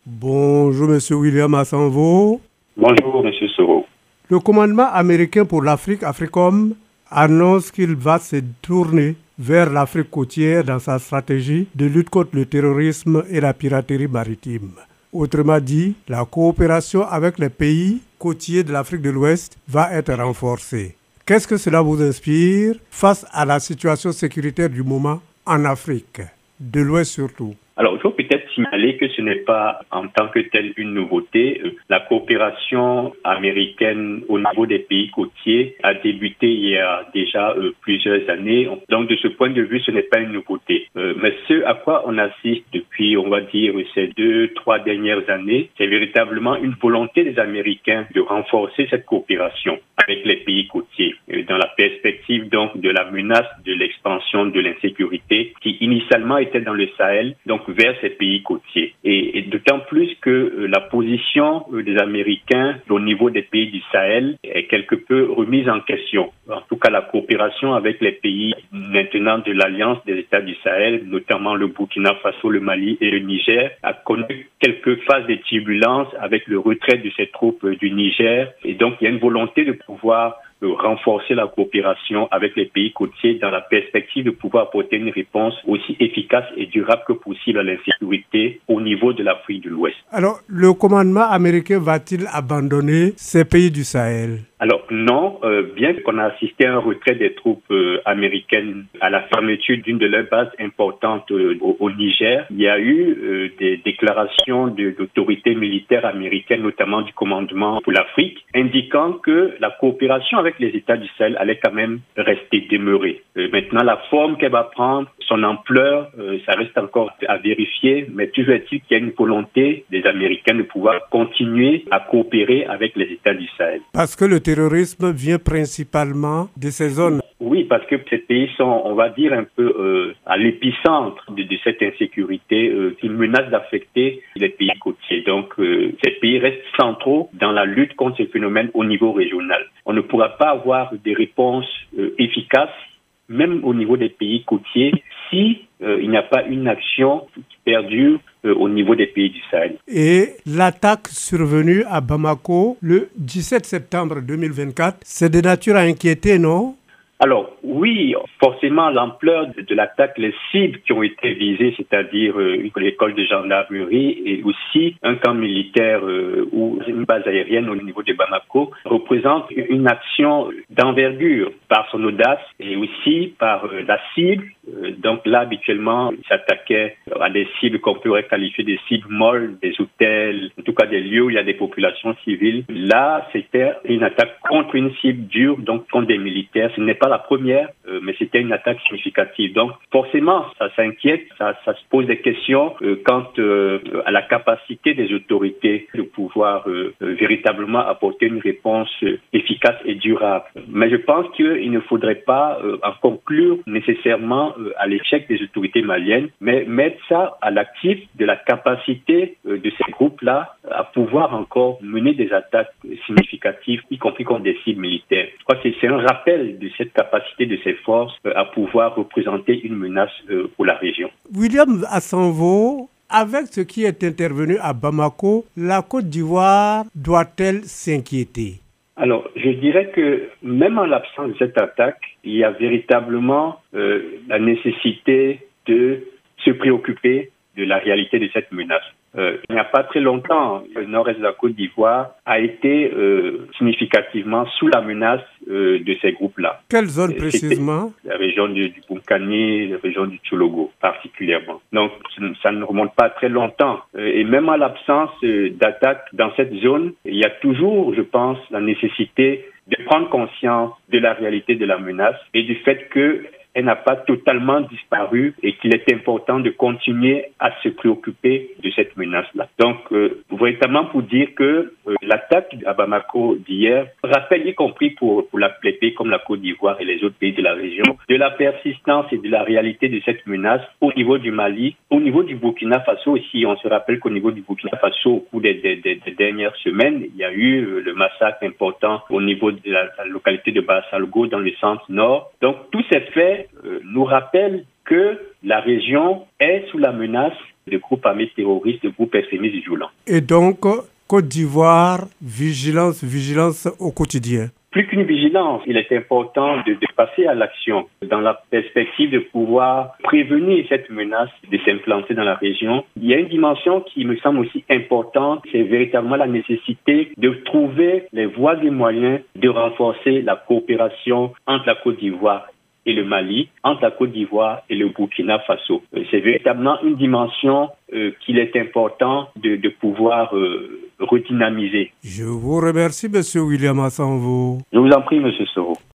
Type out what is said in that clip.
Bonjour, Monsieur William Assanvo. Bonjour, Monsieur Soro. Le commandement américain pour l'Afrique, AFRICOM, annonce qu'il va se tourner vers l'Afrique côtière dans sa stratégie de lutte contre le terrorisme et la piraterie maritime. Autrement dit, la coopération avec les pays côtiers de l'Afrique de l'Ouest va être renforcée. Qu'est-ce que cela vous inspire face à la situation sécuritaire du moment en Afrique, de l'Ouest surtout? Alors, il faut peut-être signaler que ce n'est pas en tant que telle une nouveauté. La coopération américaine au niveau des pays côtiers a débuté il y a déjà plusieurs années. Donc, de ce point de vue, ce n'est pas une nouveauté. Mais ce à quoi on assiste depuis, on va dire, ces 2-3 dernières années, c'est véritablement une volonté des Américains de renforcer cette coopération avec les pays côtiers, dans la perspective donc de la menace de l'expansion de l'insécurité qui initialement était dans le Sahel, donc vers ces pays côtiers. Et d'autant plus que la position des Américains au niveau des pays du Sahel est quelque peu remise en question. En tout cas, la coopération avec les pays maintenant de l'Alliance des États du Sahel, notamment le Burkina Faso, le Mali et le Niger, a connu quelques phases de turbulence avec le retrait de ces troupes du Niger. Et donc, il y a une volonté de pouvoir renforcer la coopération avec les pays côtiers dans la perspective de pouvoir apporter une réponse aussi efficace et durable que possible à l'insécurité au niveau de l'Afrique de l'Ouest. Alors, le commandement américain va-t-il abandonner ces pays du Sahel? Alors non, bien qu'on a assisté à un retrait des troupes américaines à la fermeture d'une de leurs bases importantes au Niger, il y a eu des déclarations d'autorités militaires américaines, notamment du commandement pour l'Afrique, indiquant que la coopération avec les États du Sahel allait quand même rester demeurée. Maintenant, la forme qu'elle va prendre, son ampleur, ça reste encore à vérifier, mais toujours est-il qu'il y a une volonté des Américains de pouvoir continuer à coopérer avec les États du Sahel. Parce que le terrorisme vient principalement de ces zones. Oui, parce que ces pays sont, on va dire, un peu à l'épicentre de cette insécurité qui menace d'affecter les pays côtiers. Donc, ces pays restent centraux dans la lutte contre ces phénomènes au niveau régional. On ne pourra pas avoir des réponses efficaces, même au niveau des pays côtiers, si il n'y a pas une action qui perdure au niveau des pays du Sahel. Et l'attaque survenue à Bamako le 17 septembre 2024, c'est de nature à inquiéter, non? Alors oui, forcément l'ampleur de l'attaque, les cibles qui ont été visées, c'est-à-dire l'école de gendarmerie et aussi un camp militaire ou une base aérienne au niveau de Bamako, représente une action d'envergure par son audace et aussi par la cible. Donc là, habituellement, il s'attaquait à des cibles qu'on pourrait qualifier de cibles molles, des hôtels, en tout cas des lieux où il y a des populations civiles. Là, c'était une attaque contre une cible dure, donc contre des militaires. Ce n'est pas la première, mais c'était une attaque significative. Donc forcément, ça s'inquiète, ça se pose des questions quant à la capacité des autorités de pouvoir véritablement apporter une réponse efficace et durable. Mais je pense qu'il ne faudrait pas en conclure nécessairement à l'échec des autorités maliennes, mais mettre ça à l'actif de la capacité de ces groupes-là à pouvoir encore mener des attaques significatives, y compris contre des cibles militaires. Je crois que c'est un rappel de cette capacité de ces forces à pouvoir représenter une menace pour la région. William Assanvo, avec ce qui est intervenu à Bamako, la Côte d'Ivoire doit-elle s'inquiéter? Alors, je dirais que même en l'absence de cette attaque, il y a véritablement la nécessité de se préoccuper de la réalité de cette menace. Il n'y a pas très longtemps, le nord-est de la Côte d'Ivoire a été significativement sous la menace de ces groupes-là. Quelle zone précisément? La région du Boukani, la région du Tchologo particulièrement. Donc ça ne remonte pas très longtemps. Et même à l'absence d'attaques dans cette zone, il y a toujours, je pense, la nécessité de prendre conscience de la réalité de la menace et du fait que elle n'a pas totalement disparu et qu'il est important de continuer à se préoccuper de cette menace-là. Donc, véritablement pour dire que l'attaque à Bamako d'hier rappelle, y compris pour les pays comme la Côte d'Ivoire et les autres pays de la région, de la persistance et de la réalité de cette menace au niveau du Mali, au niveau du Burkina Faso aussi. On se rappelle qu'au niveau du Burkina Faso, au cours des dernières semaines, il y a eu le massacre important au niveau de la localité de Bassalgo dans le centre-nord. Donc, tous ces faits nous rappellent que la région est sous la menace de groupes armés terroristes, de groupes extrémistes violents. Et donc, Côte d'Ivoire, vigilance au quotidien. Plus qu'une vigilance, il est important de passer à l'action dans la perspective de pouvoir prévenir cette menace de s'implanter dans la région. Il y a une dimension qui me semble aussi importante, c'est véritablement la nécessité de trouver les voies et moyens de renforcer la coopération entre la Côte d'Ivoire et le Mali, entre la Côte d'Ivoire et le Burkina Faso. C'est véritablement une dimension qu'il est important de pouvoir redynamiser. Je vous remercie, M. William Assanvo. Je vous en prie, M. Soro.